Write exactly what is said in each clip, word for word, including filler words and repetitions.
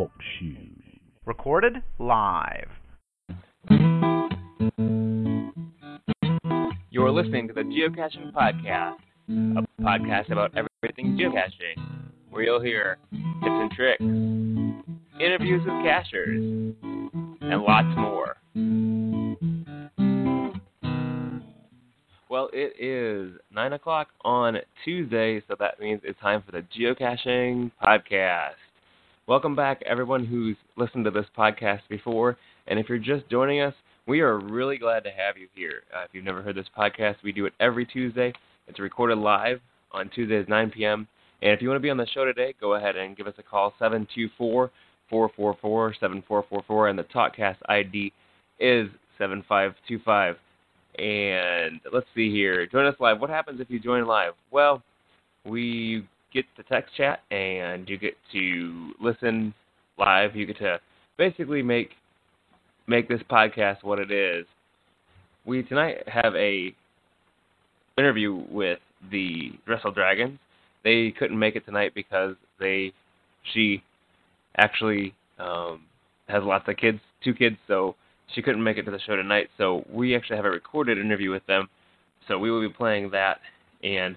Talk Shoe. Recorded live. You're listening to the Geocaching Podcast, a podcast about everything geocaching, where you'll hear tips and tricks, interviews with cachers, and lots more. Well, it is nine o'clock on Tuesday, so that means it's time for the Geocaching Podcast. Welcome back, everyone who's listened to this podcast before, and if you're just joining us, we are really glad to have you here. Uh, if you've never heard this podcast, we do it every Tuesday. It's recorded live on Tuesdays, nine p.m., and if you want to be on the show today, go ahead and give us a call, seven two four, four four four, seven four four four, and the TalkCast I D is seven five two five. And let's see here. Join us live. What happens if you join live? Well, we get the text chat, and you get to listen live. You get to basically make make this podcast what it is. We tonight have a interview with the Dressel Dragons. They couldn't make it tonight because they, she actually um, has lots of kids, two kids, so she couldn't make it to the show tonight, so we actually have a recorded interview with them, so we will be playing that. And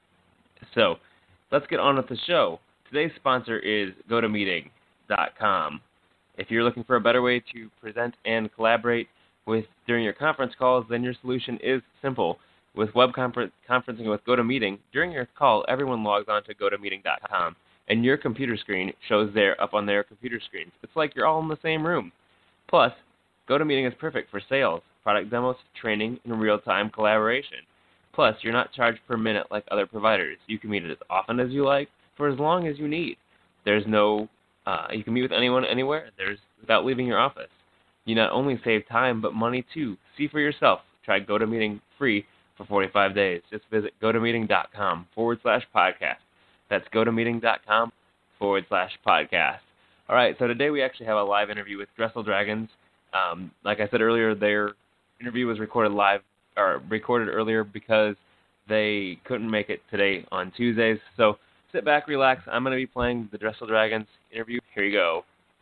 so let's get on with the show. Today's sponsor is go to meeting dot com. If you're looking for a better way to present and collaborate with during your conference calls, then your solution is simple. With web confer- conferencing with GoToMeeting, during your call, everyone logs on to go to meeting dot com, and your computer screen shows there up on their computer screens. It's like you're all in the same room. Plus, GoToMeeting is perfect for sales, product demos, training, and real-time collaboration. Plus, you're not charged per minute like other providers. You can meet as often as you like, for as long as you need. There's no, uh, you can meet with anyone, anywhere, There's without leaving your office. You not only save time, but money too. See for yourself. Try GoToMeeting free for forty-five days. Just visit GoToMeeting.com forward slash podcast. That's GoToMeeting.com forward slash podcast. All right, so today we actually have a live interview with Dressel Dragons. Um, like I said earlier, their interview was recorded live, or recorded earlier because they couldn't make it today on Tuesdays. So sit back, relax. I'm going to be playing the Dressel Dragons interview. Here you go.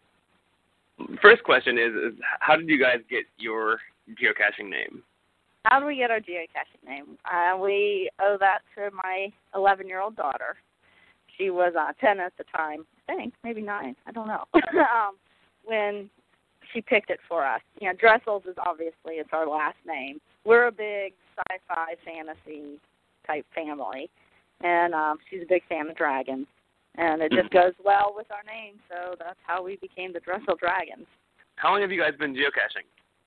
First question is, is how did you guys get your geocaching name? How do we get our geocaching name? Uh, we owe that to my eleven-year-old daughter. She was uh, ten at the time, I think, maybe nine, I don't know, um, when she picked it for us. You know, Dressels is obviously, it's our last name. We're a big sci-fi fantasy type family, and um, she's a big fan of dragons, and it just goes well with our name, so that's how we became the Dressel Dragons. How long have you guys been geocaching?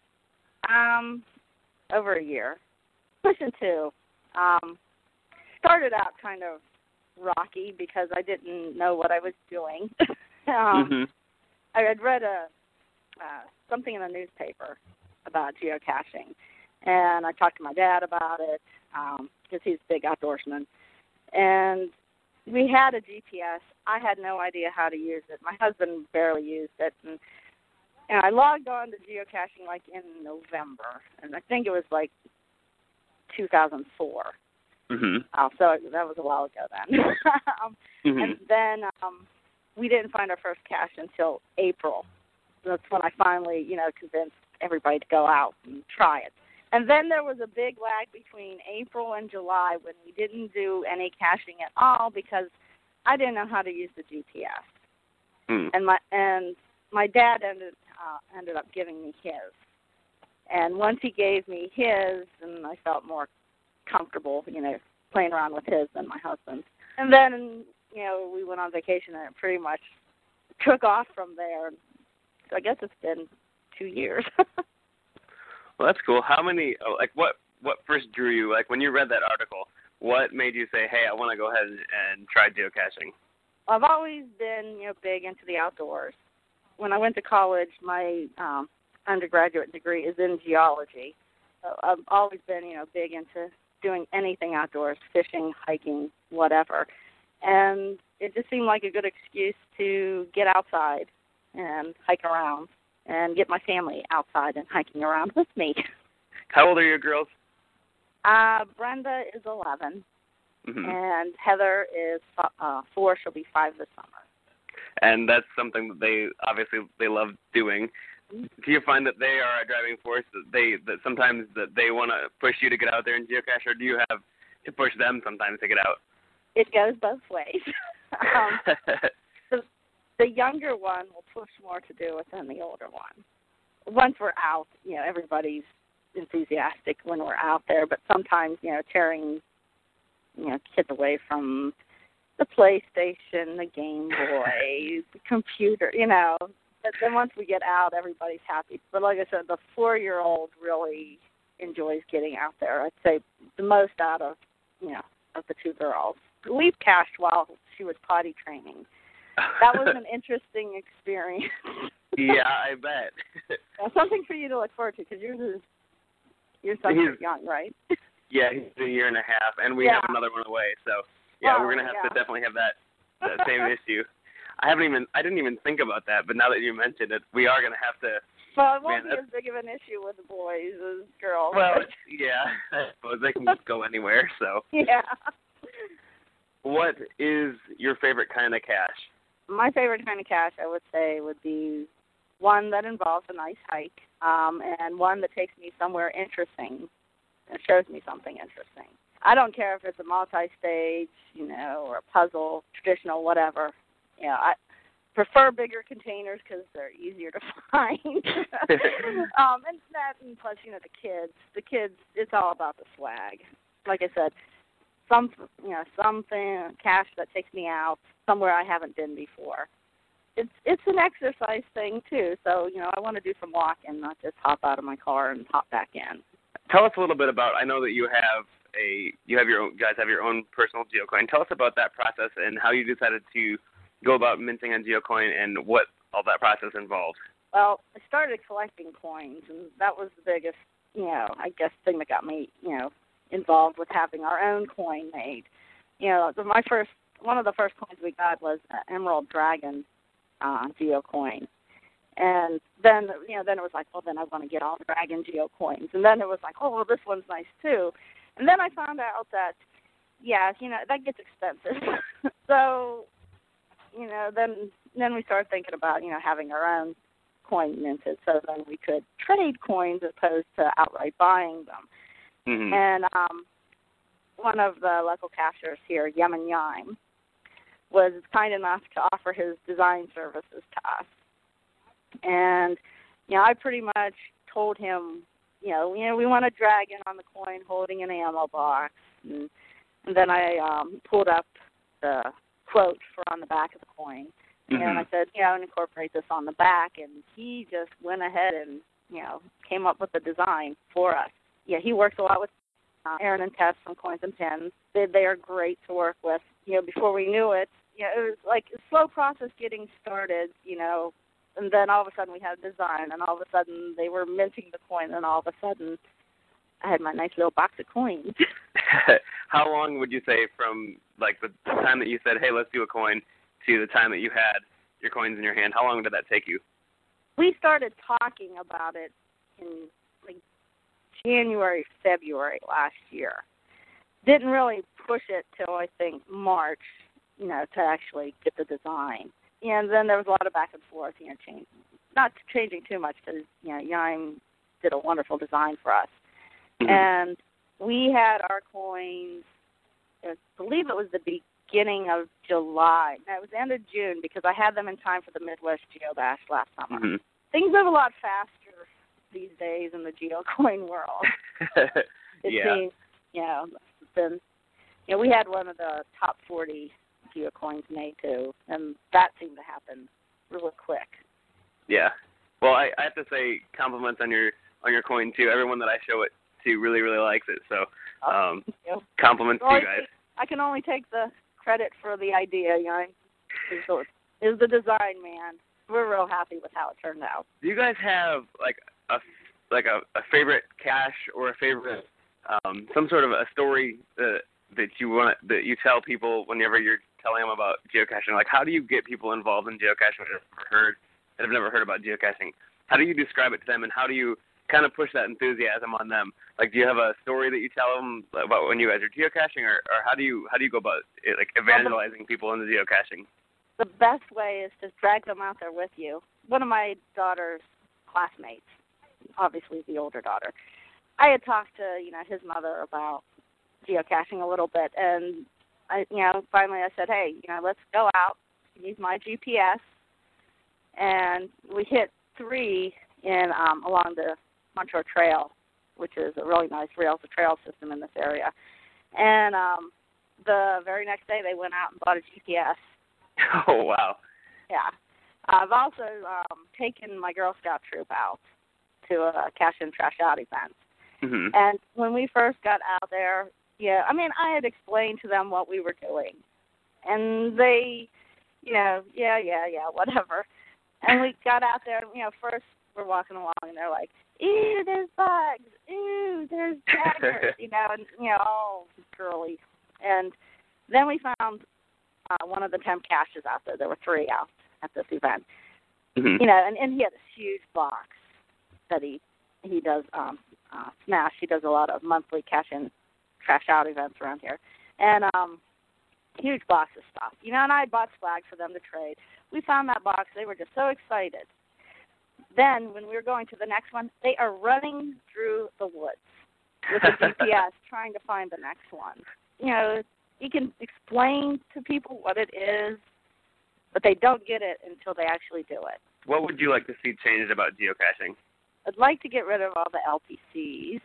Um, over a year, pushing two. Um, started out kind of rocky because I didn't know what I was doing. um, mm-hmm. I had read a Uh, something in the newspaper about geocaching, and I talked to my dad about it because um, he's a big outdoorsman, and we had a G P S. I had no idea how to use it. My husband barely used it, and, and I logged on to geocaching like in November, and I think it was like two thousand four. Mm-hmm. Oh, so that was a while ago then. um, mm-hmm. And then um, we didn't find our first cache until April. That's when I finally, you know, convinced everybody to go out and try it. And then there was a big lag between April and July when we didn't do any caching at all because I didn't know how to use the G P S. Mm. And my and my dad ended uh, ended up giving me his. And once he gave me his, and I felt more comfortable, you know, playing around with his than my husband's. And then, you know, we went on vacation and it pretty much took off from there. So I guess it's been two years. Well, that's cool. How many, oh, like, what, what first drew you? Like, when you read that article, what made you say, hey, I want to go ahead and try geocaching? I've always been, you know, big into the outdoors. When I went to college, my um, undergraduate degree is in geology. So I've always been, you know, big into doing anything outdoors, fishing, hiking, whatever. And it just seemed like a good excuse to get outside and hike around and get my family outside and hiking around with me. How old are your girls? Uh, Brenda is eleven, mm-hmm. and Heather is uh, four. She'll be five this summer. and that's something that they obviously they love doing. Do you find that they are a driving force, that they that sometimes that they want to push you to get out there and geocache, or do you have to push them sometimes to get out? It goes both ways. um, the, the younger one will push more to do it than the older one. Once we're out, you know, everybody's enthusiastic when we're out there, but sometimes, you know, tearing, you know, kids away from the PlayStation, the Game Boy, the computer, you know. But then once we get out, everybody's happy. But like I said, the four-year-old really enjoys getting out there. I'd say the most out of, you know, of the two girls. We've cached while she was potty training. That was an interesting experience. Yeah, I bet. Well, something for you to look forward to, because yours is, your son's He's- young, right? Yeah, he's a year and a half, and we Yeah. have another one away. So yeah, Oh, we're gonna have yeah. to definitely have that that same issue. I haven't even I didn't even think about that, but now that you mentioned it, we are gonna have to. Well, it won't Man, be as big of an issue with the boys as girls. Well, yeah, I suppose they can go anywhere. So, yeah. what is your favorite kind of cache? My favorite kind of cache, I would say, would be one that involves a nice hike, um, and one that takes me somewhere interesting and shows me something interesting. I don't care if it's a multi-stage, you know, or a puzzle, traditional, whatever. You know, I prefer bigger containers because they're easier to find. um, and that, and plus, you know, the kids. The kids, it's all about the swag. Like I said, some, you know, something cache that takes me out somewhere I haven't been before. It's it's an exercise thing too. So you know, I want to do some walking, not just hop out of my car and hop back in. Tell us a little bit about. I know that you have a you have your own guys have your own personal GeoCoin. Tell us about that process and how you decided to go about minting on GeoCoin and what all that process involved. Well, I started collecting coins, and that was the biggest, you know, I guess thing that got me, you know, involved with having our own coin made. You know, the, my first one of the first coins we got was uh, Emerald Dragon uh, GeoCoin. And then, you know, then it was like, well, then I want to get all the Dragon GeoCoins. And then it was like, oh, well, this one's nice too. And then I found out that, yeah, you know, that gets expensive. So, you know, then then we started thinking about, you know, having our own coin minted so then we could trade coins as opposed to outright buying them. Mm-hmm. And um, one of the local cashers here, Yemen Yime, was kind enough to offer his design services to us. And, you know, I pretty much told him, you know, you know, we want a dragon on the coin holding an ammo box. And, and then I um, pulled up the quote for on the back of the coin. Mm-hmm. And I said, you know, incorporate this on the back. And he just went ahead and, you know, came up with the design for us. Yeah, he works a lot with uh, Aaron and Tess from Coins and Pins. They, they are great to work with. You know, before we knew it, you know, it was like a slow process getting started, you know, and then all of a sudden we had a design, and all of a sudden they were minting the coin, and all of a sudden I had my nice little box of coins. How long would you say from, like, the time that you said, hey, let's do a coin, to the time that you had your coins in your hand? How long did that take you? We started talking about it in, like, January, February last year. Didn't really push it till, I think, March, you know, to actually get the design. And then there was a lot of back and forth, you know, change, not changing too much because, you know, Yime did a wonderful design for us. Mm-hmm. And we had our coins, I believe it was the beginning of July. No, it was the end of June because I had them in time for the Midwest GeoBash last summer. Mm-hmm. Things move a lot faster these days in the GeoCoin world. It yeah. seems, you know, been, you know, we had one of the top forty GeoCoins made too, and that seemed to happen really quick. Yeah. Well, I, I have to say compliments on your on your coin too. Everyone that I show it to really really likes it. So, um, oh, compliments well, to you guys. I can only take the credit for the idea, you know. Is the design, man. We're real happy with how it turned out. Do you guys have like a like a, a favorite cache or a favorite um, some sort of a story that that you want that you tell people whenever you're telling them about geocaching? Like, how do you get people involved in geocaching that have never heard that have never heard about geocaching? How do you describe it to them, and how do you kind of push that enthusiasm on them? Like, do you have a story that you tell them about when you guys are geocaching, or, or how do you how do you go about it, like evangelizing people into geocaching? the best way is to drag them out there with you. One of my daughter's classmates, obviously the older daughter, I had talked to, you know, his mother about geocaching a little bit, and I, you know, finally I said, hey, you know, let's go out, use my G P S, and we hit three in um, along the Montreux Trail, which is a really nice rail-to-trail system in this area. And um, the very next day they went out and bought a G P S. Oh, wow. Yeah. I've also um, taken my Girl Scout troop out to a cash in, trash out event. Mm-hmm. And when we first got out there, yeah, I mean, I had explained to them what we were doing. And they, you know, yeah, yeah, yeah, whatever. And we got out there, and, you know, first we're walking along, and they're like, ew, there's bugs, ew, there's daggers, you know, and, you know, all girly. And then we found uh, one of the temp caches out there. There were three out at this event. Mm-hmm. You know, and, and he had this huge box that he he does um, uh, Smash. He does a lot of monthly cash-in, trash-out events around here. And um, huge box of stuff. You know, and I bought swag for them to trade. We found that box. They were just so excited. Then, when we were going to the next one, they are running through the woods with a G P S trying to find the next one. You know, you can explain to people what it is, but they don't get it until they actually do it. What would you like to see changed about geocaching? I'd like to get rid of all the L P Cs,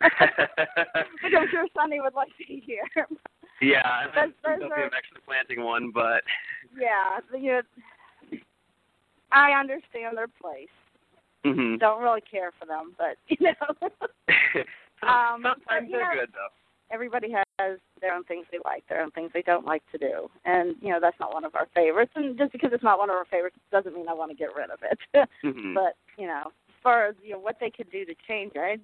which I'm sure Sonny would like to hear. Yeah, I'm Those- thinking those of are- actually planting one, but... Yeah, you know, I understand their place. Mm-hmm. Don't really care for them, but, you know. um, Sometimes but, you they're know, good, though. Everybody has their own things they like, their own things they don't like to do. And, you know, that's not one of our favorites. And just because it's not one of our favorites doesn't mean I want to get rid of it. Mm-hmm. But, you know, as far as, you know, what they could do to change it,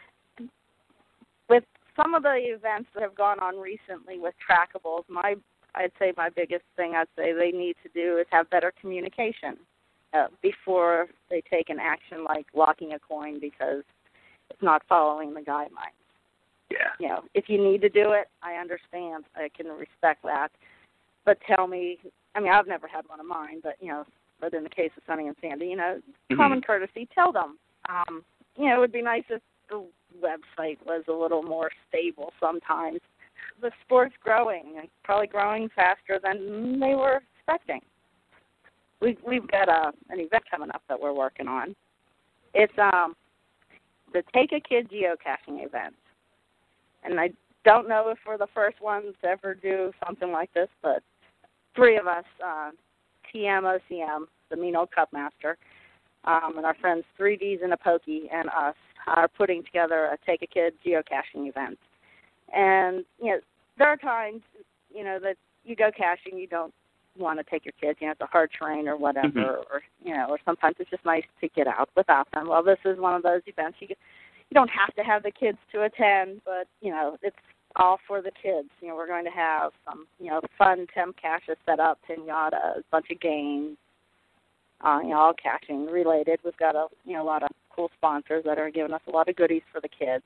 with some of the events that have gone on recently with trackables, my I'd say my biggest thing I'd say they need to do is have better communication uh, before they take an action like locking a coin because it's not following the guidelines. Yeah. You know, if you need to do it, I understand. I can respect that. But tell me, I mean, I've never had one of mine, but, you know, but in the case of Sonny and Sandy, you know, Mm-hmm. common courtesy, tell them. Um, you know, it would be nice if the website was a little more stable sometimes. The sport's growing, and probably growing faster than they were expecting. We, we've got a, an event coming up that we're working on. It's um, the Take a Kid geocaching event. And I don't know if we're the first ones to ever do something like this, but three of us, uh, T M O C M, the Mean Old Cup Master, um, and our friends three Ds and a Pokey and us are putting together a Take a Kid geocaching event. And, you know, there are times, you know, that you go caching, you don't want to take your kids, you know, it's a hard terrain or whatever, Mm-hmm. or, you know, or sometimes it's just nice to get out without them. Well, this is one of those events. You, you don't have to have the kids to attend, but, you know, it's all for the kids. You know, we're going to have some, you know, fun temp caches set up, pinatas, a bunch of games, uh, you know, all caching related. We've got a, you know, a lot of cool sponsors that are giving us a lot of goodies for the kids.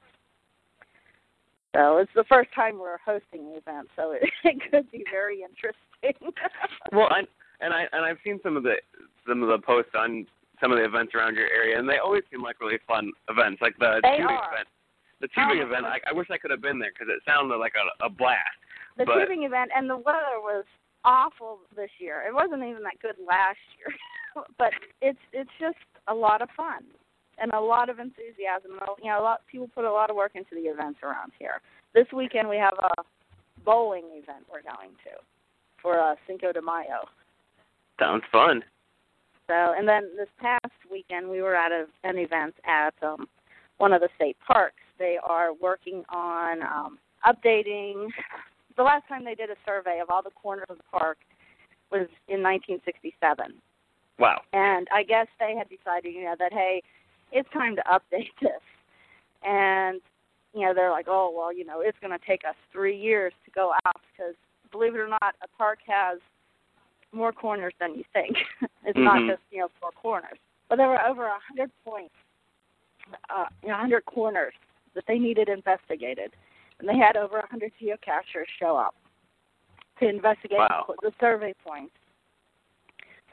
So it's the first time we're hosting the event, so it, it could be very interesting. Well, I, and I and I've seen some of the some of the posts on some of the events around your area, and they always seem like really fun events, like the They tubing are. event. The tubing Oh, event, I, I wish I could have been there because it sounded like a, a blast. The but, tubing event, and the weather was awful this year. It wasn't even that good last year, but it's it's just a lot of fun and a lot of enthusiasm. You know, a lot people put a lot of work into the events around here. This weekend we have a bowling event we're going to for uh, Cinco de Mayo. Sounds fun. So, and then this past weekend we were at a, an event at um, one of the state parks. They are working on um, updating. The last time they did a survey of all the corners of the park was in nineteen sixty-seven. Wow. And I guess they had decided, you know, that, hey, it's time to update this. And, you know, they're like, oh, well, you know, it's going to take us three years to go out because, believe it or not, a park has more corners than you think. It's Mm-hmm. not just, you know, four corners. But there were over one hundred points, uh, you know, one hundred corners that they needed investigated. And they had over one hundred geocachers show up to investigate Wow. the survey points.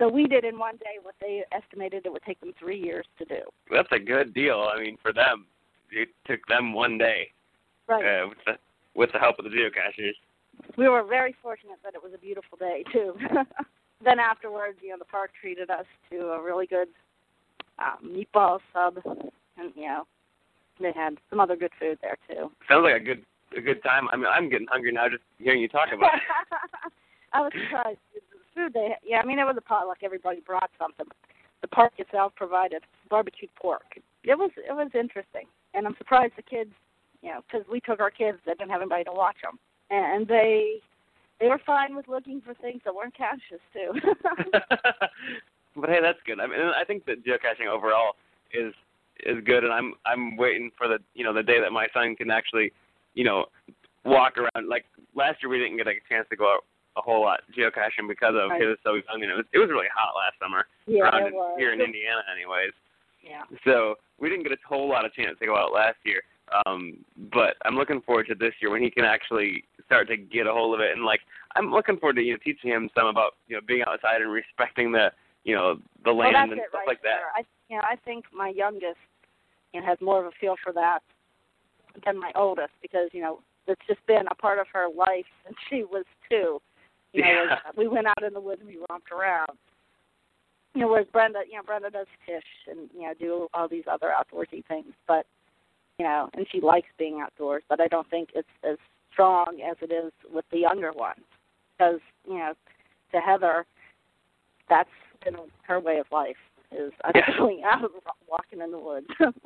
So we did in one day what they estimated it would take them three years to do. That's a good deal. I mean, for them, it took them one day. Right. Uh, with the with the help of the geocachers. We were very fortunate that it was a beautiful day too. Then afterwards, you know, the park treated us to a really good um, meatball sub, and you know, they had some other good food there too. Sounds like a good a good time. I mean, I'm getting hungry now just hearing you talk about it. I was surprised. The food they, yeah, I mean, it was a potluck. Everybody brought something. The park itself provided barbecued pork. It was it was interesting, and I'm surprised the kids, you know, because we took our kids, they didn't have anybody to watch them, and they they were fine with looking for things that weren't caches too. But hey, that's good. I mean, I think that geocaching overall is is good, and I'm I'm waiting for the you know the day that my son can actually, you know, walk around. Like last year, we didn't get a chance to go out a whole lot geocaching because of he was so young, and it was it was really hot last summer. Yeah, around it was. Here in Indiana, anyways. Yeah. So we didn't get a whole lot of chance to go out last year. Um, but I'm looking forward to this year when he can actually start to get a hold of it, and like I'm looking forward to you know teaching him some about you know being outside and respecting the you know the land well, and that's it stuff right like there. that. I you know I think my youngest you know, has more of a feel for that than my oldest because you know it's just been a part of her life since she was two. You know, Yeah. we went out in the woods and we romped around. You know, whereas Brenda, you know, Brenda does fish and, you know, do all these other outdoorsy things. But, you know, and she likes being outdoors, but I don't think it's as strong as it is with the younger ones. Because, you know, to Heather, that's been her way of life, is I'm Yeah. going out walking in the woods.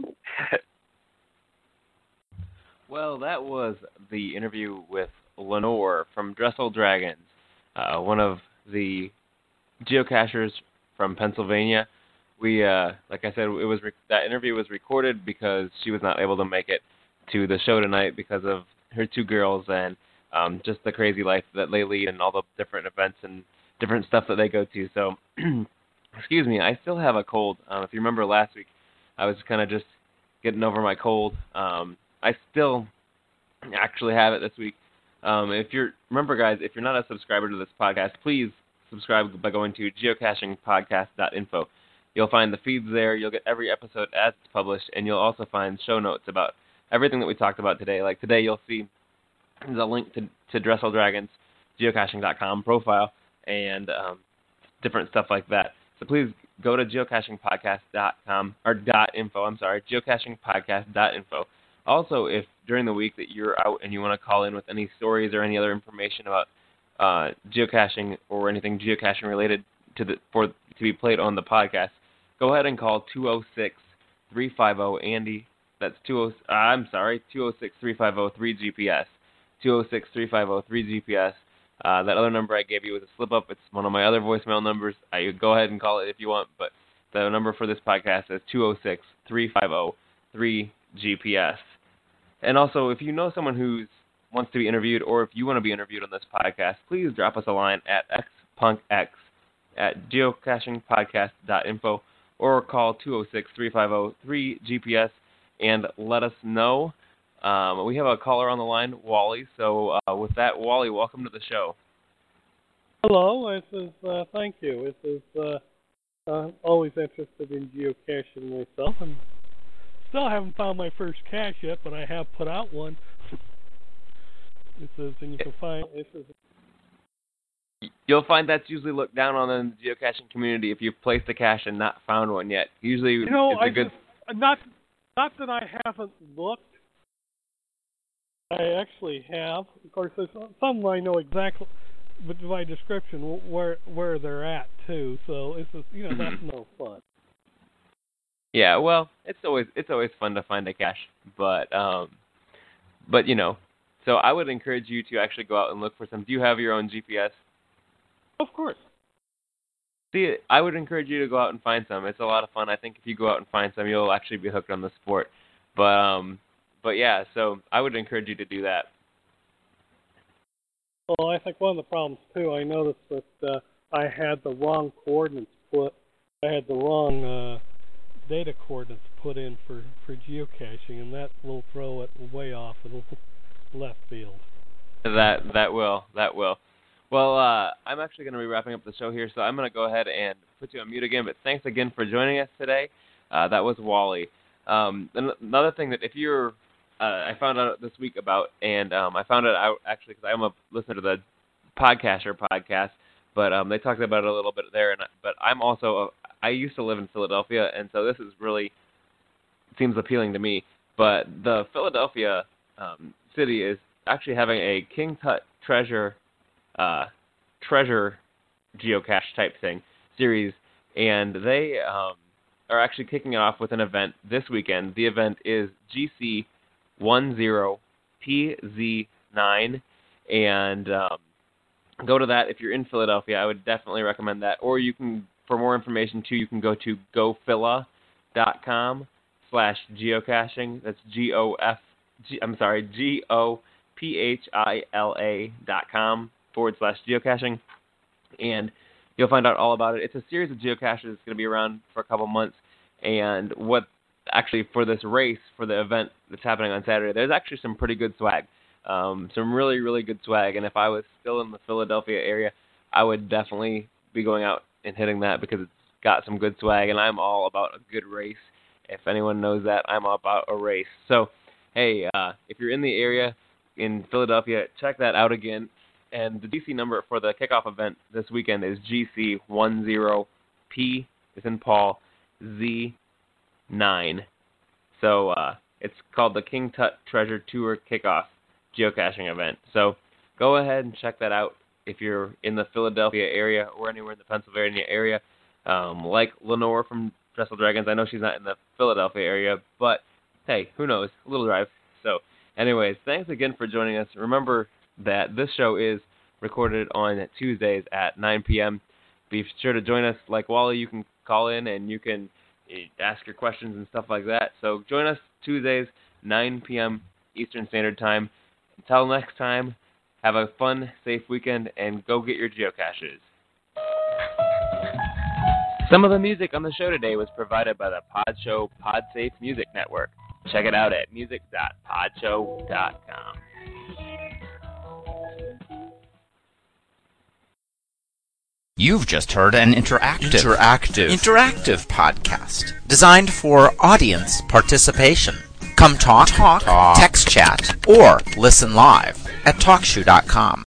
Well, that was the interview with Lenore from Dressel Dragons, uh, one of the geocachers from Pennsylvania. We, uh, like I said, it was re- that interview was recorded because she was not able to make it to the show tonight because of her two girls and um, just the crazy life that they lead and all the different events and different stuff that they go to. So, excuse me, I still have a cold. Um, if you remember last week, I was kind of just getting over my cold. Um, I still actually have it this week. Um, if you're remember, guys, if you're not a subscriber to this podcast, please subscribe by going to geocaching podcast dot info. You'll find the feeds there. You'll get every episode as it's published, and you'll also find show notes about everything that we talked about today. Like today, you'll see the link to, to Dressel Dragons geocaching dot com profile and um, different stuff like that. So please go to geocaching podcast dot com or .info. I'm sorry, geocaching podcast dot info. Also, if during the week that you're out and you want to call in with any stories or any other information about uh, geocaching or anything geocaching related to the for to be played on the podcast, go ahead and call two oh six, three five oh, Andy. That's two oh uh, I'm sorry, two oh six, three five oh, three G P S. two oh six, three five oh, three G P S. Uh, that other number I gave you was a slip-up. It's one of my other voicemail numbers. I go ahead and call it if you want, but the number for this podcast is two oh six, three five oh, three G P S. And also, if you know someone who wants to be interviewed or if you want to be interviewed on this podcast, please drop us a line at xpunkx at geocaching podcast dot info or call two oh six, three five oh, three G P S and let us know. Um, we have a caller on the line, Wally. So uh, with that, Wally, welcome to the show. Hello, this is, uh, thank you. This is, uh, I'm always interested in geocaching myself, and still haven't found my first cache yet, but I have put out one. This is, and you can find, this is... You'll find that's usually looked down on in the geocaching community if you've placed a cache and not found one yet. Usually You know, it's I a good... just, not, not that I haven't looked. I actually have. Of course, there's some I know exactly, with my description, where where they're at, too. So, it's just, you know, that's no fun. Yeah, well, it's always it's always fun to find a cache, but um, but you know, so I would encourage you to actually go out and look for some. Do you have your own G P S? Of course. See, I would encourage you to go out and find some. It's a lot of fun. I think if you go out and find some, you'll actually be hooked on the sport. But um, but yeah, so I would encourage you to do that. Well, I think one of the problems too, I noticed that uh, I had the wrong coordinates put. I had the wrong. Uh, data coordinates put in for, for geocaching, and that will throw it way off in left field. That that will that will. Well, uh, I'm actually going to be wrapping up the show here, so I'm going to go ahead and put you on mute again. But thanks again for joining us today. Uh, that was Wally. Um, another thing that if you're, uh, I found out this week about, and um, I found it out actually because I'm a listener to the Podcaster podcast, but um, they talked about it a little bit there. And but I'm also, a, I used to live in Philadelphia, and so this is really seems appealing to me. But the Philadelphia um, city is actually having a King Tut treasure. Uh, treasure geocache type thing series, and they um, are actually kicking it off with an event this weekend. The event is G C ten P Z nine, and um, go to that if you're in Philadelphia. I would definitely recommend that. Or you can, for more information too, you can go to gophila dot com slash geocaching. That's G O F. G, I'm sorry, G O P H I L A dot com. forward slash geocaching, and you'll find out all about it. It's a series of geocaches that's going to be around for a couple months, and what actually for this race, for the event that's happening on Saturday, there's actually some pretty good swag, um, some really, really good swag, and if I was still in the Philadelphia area, I would definitely be going out and hitting that because it's got some good swag, and I'm all about a good race. If anyone knows that, I'm all about a race. So, hey, uh, if you're in the area in Philadelphia, check that out again. And the D C number for the kickoff event this weekend is G C ten P, as in Paul, Z nine. So uh, it's called the King Tut Treasure Tour Kickoff Geocaching Event. So go ahead and check that out if you're in the Philadelphia area or anywhere in the Pennsylvania area. Um, like Lenore from Trestle Dragons, I know she's not in the Philadelphia area, but hey, who knows? A little drive. So anyways, thanks again for joining us. Remember that this show is recorded on Tuesdays at nine p.m. Be sure to join us. Like Wally, you can call in and you can ask your questions and stuff like that. So join us Tuesdays, nine p.m. Eastern Standard Time. Until next time, have a fun, safe weekend, and go get your geocaches. Some of the music on the show today was provided by the Podshow PodSafe Music Network. Check it out at music dot podshow dot com. You've just heard an interactive, interactive, interactive podcast designed for audience participation. Come talk, talk, talk, text chat, or listen live at talkshoe dot com.